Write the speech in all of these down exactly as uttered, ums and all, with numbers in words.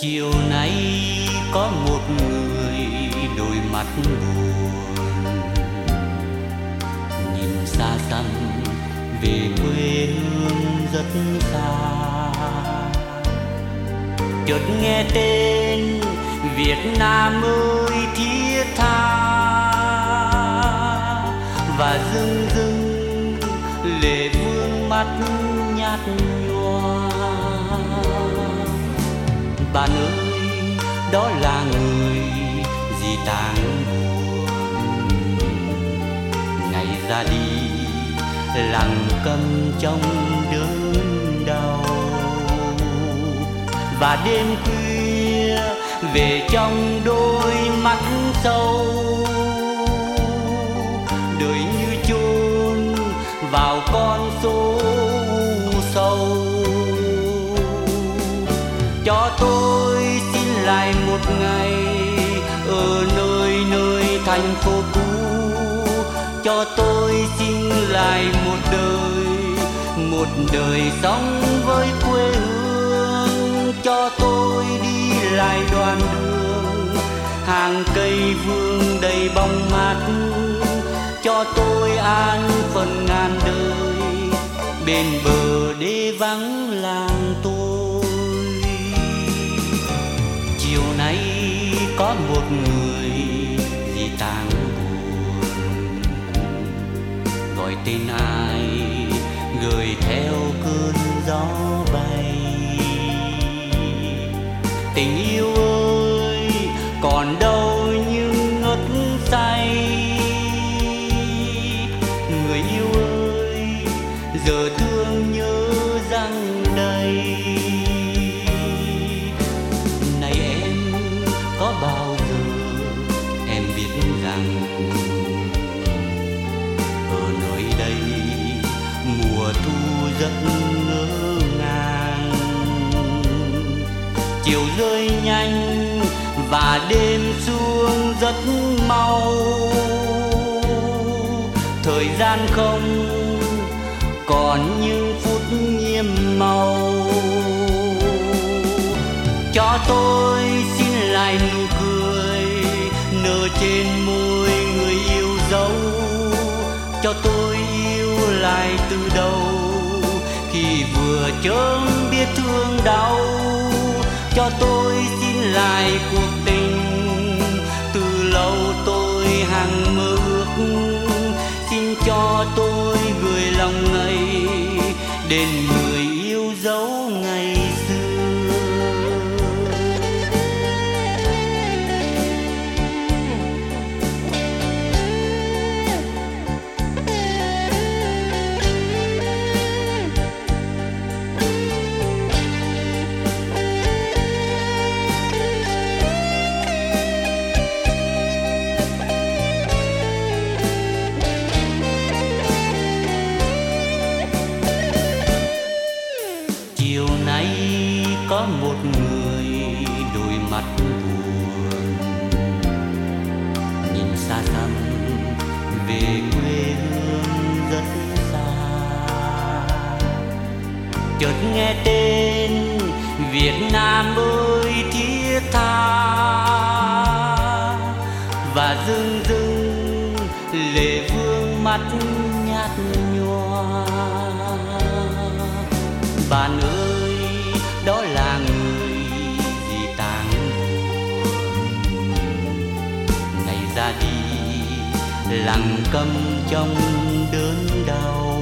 Chiều nay có một người đôi mắt buồn, nhìn xa xăm về quê hương rất xa. Chợt nghe tên Việt Nam ơi thiết tha, và dưng dưng lệ vương mắt nhạt nhòa. Bạn ơi, đó là người gì tang buồn, ngày ra đi lặng câm trong đớn đau. Và đêm khuya về trong đôi mắt sâu, đời như chôn vào con số sâu. Cho tôi xin lại một ngày ở nơi nơi thành phố cũ, cho tôi xin lại một đời, một đời sống với quê hương. Cho tôi đi lại đoạn đường, hàng cây vương đầy bóng mát. Cho tôi an phận ngàn đời, bên bờ đê vắng làng tôi. Chiều nay có một người gì tang buồn, gọi tên ai gửi theo cơn gió bay. Tình yêu ơi còn đâu nhưng ngất say, người yêu ơi giờ thương nhớ răng đầy. Này em có bao giờ em biết rằng ở nơi đây mùa thu rất ngỡ ngàng, chiều rơi nhanh và đêm xuống rất mau. Thời gian không còn những phút nhiệm màu. Cho tôi xin lại nụ cười nở trên môi người yêu dấu. Cho tôi yêu lại từ đầu khi vừa chớm biết thương đau. Cho tôi xin lại cuộc tình từ lâu tôi hằng mơ ước. Xin cho tôi gửi lòng ngày đến người yêu dấu ngày xưa. Chiều nay có một người đôi mắt buồn, nhìn xa xăm về quê hương rất xa. Chợt nghe tên Việt Nam ơi thiết tha, và dưng dưng lệ vương mắt nhạt nhòa. Bạn ơi, đó là người gì tang buồn, ngày ra đi lặng câm trong đớn đau.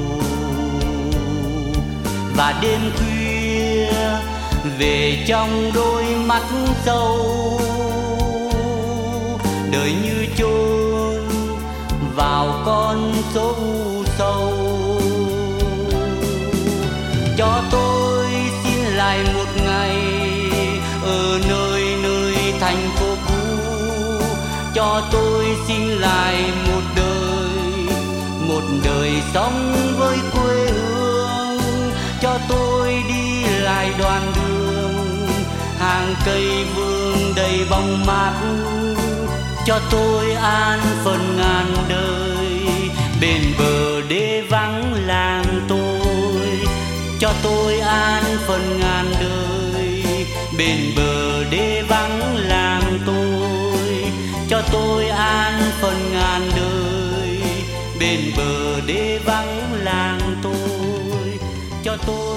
Và đêm khuya về trong đôi mắt sâu, đời như chôn vào con số sâu. Cho tôi xin lại một ngày ở nơi nơi thành phố cũ. Cho tôi xin lại một đời, một đời sống với quê hương. Cho tôi đi lại đoạn đường, hàng cây vương đầy bóng mát. Cho tôi an phận ngàn đời, bên bờ đê vắng làng tôi. Cho tôi an phận ngàn đời, bên bờ đê vắng làng tôi, cho tôi an phận ngàn đời. Bên bờ đê vắng làng tôi, cho tôi